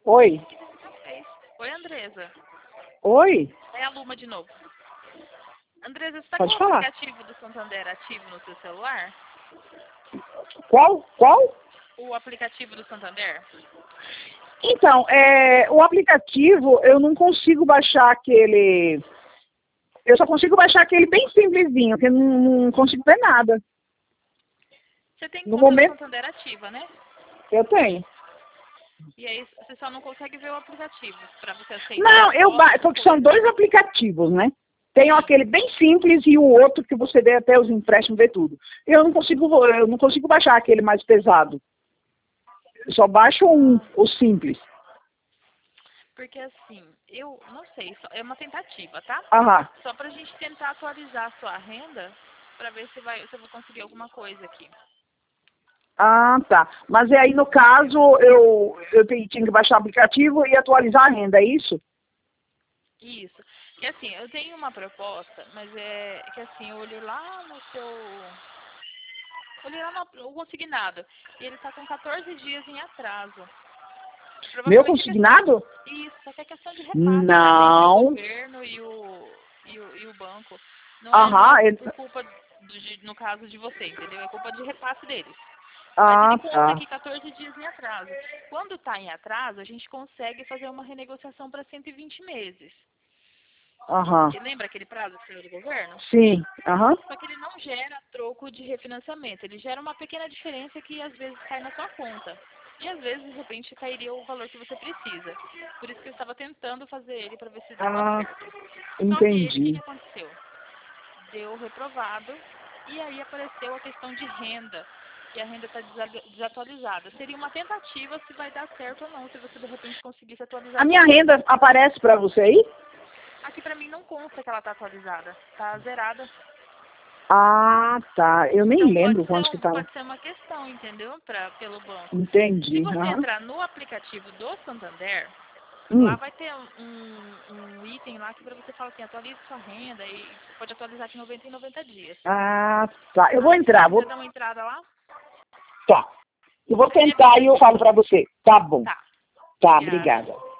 Oi? Oi, Andresa. Oi? É a Luma de novo. Andresa, você está Pode com o falar. aplicativo do Santander ativo no seu celular? Qual? O aplicativo do Santander? Então, o aplicativo, eu não consigo baixar aquele... Eu só consigo baixar aquele bem simplesinho, que eu não consigo ver nada. Você tem No conta do momento, Santander ativa, né? eu tenho. E aí você só não consegue ver o aplicativo para você aceitar. Não, porque são dois aplicativos, né? Tem aquele bem simples e o outro que você vê até os empréstimos, vê tudo. Eu não consigo baixar aquele mais pesado. Eu só baixo o simples. Porque assim, eu não sei, é uma tentativa, tá? Aham. Só pra gente tentar atualizar a sua renda pra ver se eu vou conseguir alguma coisa aqui. Ah, tá. Mas aí, no caso, tinha que baixar o aplicativo e atualizar a renda, é isso? Isso. Que assim, eu tenho uma proposta, mas é que assim, eu olhei lá no seu. Olhei lá no consignado. E ele tá com 14 dias em atraso. Meu Provavelmente é consignado? isso, só que é questão de repasse, sabe? Entre o Não. governo e o banco. Não é Aham. por culpa, no caso de você, entendeu? É culpa de repasse deles. Mas Ah, ele conta tá. aqui 14 dias em atraso. Quando está em atraso, a gente consegue fazer uma renegociação para 120 meses. Aham. E lembra aquele prazo que saiu do governo? Sim. Aham. Só que ele não gera troco de refinanciamento. Ele gera uma pequena diferença que às vezes cai na sua conta. E às vezes, de repente, cairia o valor que você precisa. Por isso que eu estava tentando fazer ele para ver se dava Ah, certo. Só que ele, o que entendi. aconteceu? Deu reprovado e aí apareceu a questão de renda. E a renda está desatualizada. Seria uma tentativa se vai dar certo ou não, se você de repente conseguisse atualizar A a sua minha renda. renda aparece para você aí? Aqui para mim não consta que ela está atualizada. Está zerada. Ah, tá. Eu nem Então lembro quanto que tava. pode ser uma questão, entendeu? Pelo banco. Se Entendi. você Aham. entrar no aplicativo do Santander, lá Hum. vai ter um item lá que para você falar assim, atualize sua renda e você pode atualizar de 90 em 90 dias. Ah, tá. Eu vou Aí se entrar. quiser dar uma entrada lá, Tá. Eu vou aí me tentar avisa. e eu falo para você. Tá bom. Tá. Tá, Obrigada. obrigada.